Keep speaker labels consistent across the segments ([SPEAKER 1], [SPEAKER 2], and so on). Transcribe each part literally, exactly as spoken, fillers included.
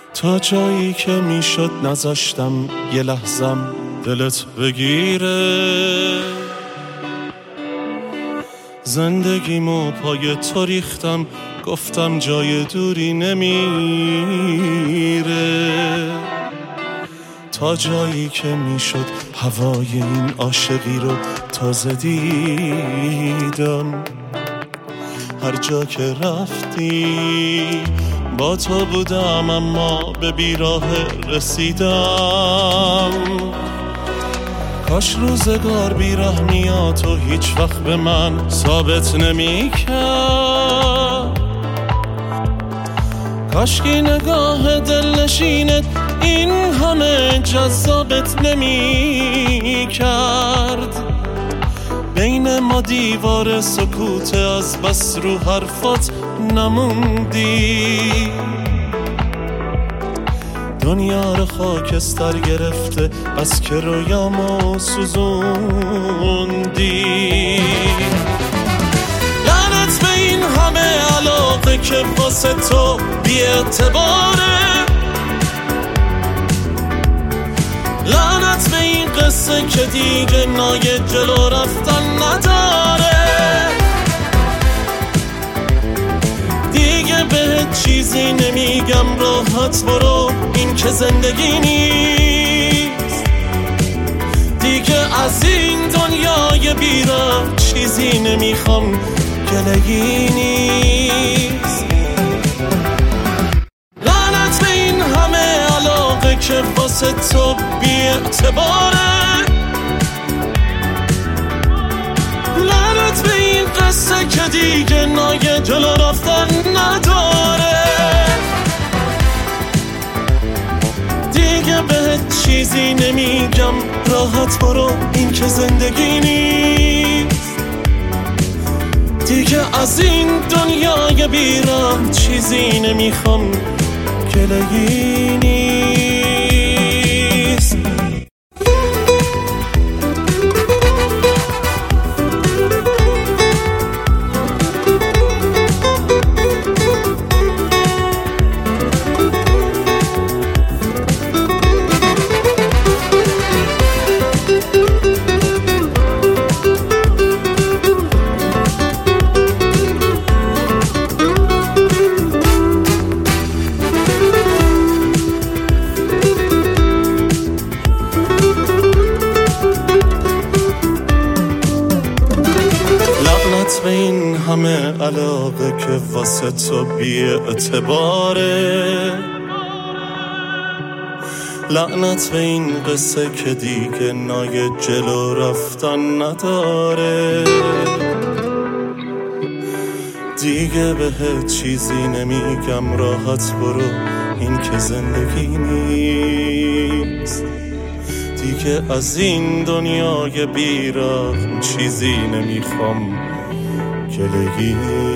[SPEAKER 1] تا جایی که میشد نذاشتم یه لحظم دلت بگیره. زندگیمو پای تو ریختم، گفتم جای دوری نمیره. تا جایی که میشد هوای این عاشقی رو تازه دیدم. هر جا که رفتی با تو بودم، اما به بیراه رسیدم. کاش روزگار بیرحمیات و هیچ وقت به من ثابت نمی کرد. کاش که نگاه دلنشینت این همه جذابت نمی کرد. بین ما دیوار سکوت، از بس رو حرفات نموندی. دنیا رو خاکستر گرفته، بس که رویامو سوزوندی. لعنت به این همه علاقه که واسه تو بی اعتباره. لعنت به این قصه که دیگه نای جلو رفتن نداره. دیگه بهت چیزی نمیگم، راحت برو، این که زندگی نیست. دیگه از این دنیای بیراه چیزی نمیخوام، گله‌ای نیست. لعنت به این همه علاقه که واسه تو بی اعتباره. لعنت به این قصه که دیگه نای جلو رفتن نداره. دیگه بهت چیزی نمیگم، راحت برو، این که زندگی نیست. دیگه از این دنیای بیراه چیزی نمیخوام، گله‌ای نیست. به این همه علاقه که واسه تو بی اعتباره. لعنت به این قصه که دیگه نای جلو رفتن نداره. دیگه بهت چیزی نمیگم، راحت برو، این که زندگی نیست. دیگه از این دنیای بیراه چیزی نمیخوام، گله‌ای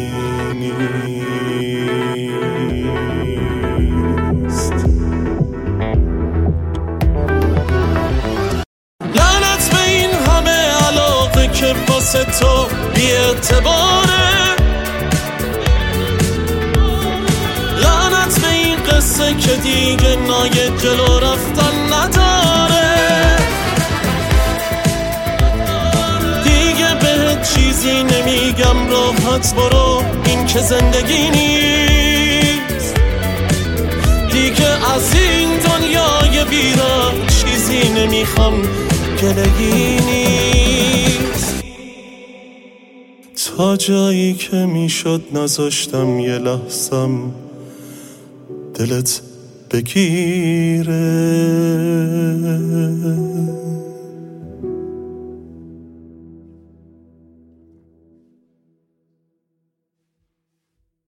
[SPEAKER 1] نیست. لعنت به این همه علاقه که واسه تو بی اعتباره. لعنت به این قصه که دیگه نای جلو رفتن نداره. چیزی نمیگم، راحت برو، این که زندگی نیست. دیگه از این دنیای بیراه چیزی نمیخوام، گله‌ای نیست. تا جایی که میشد نذاشتم یه لحظم دلت بگیره.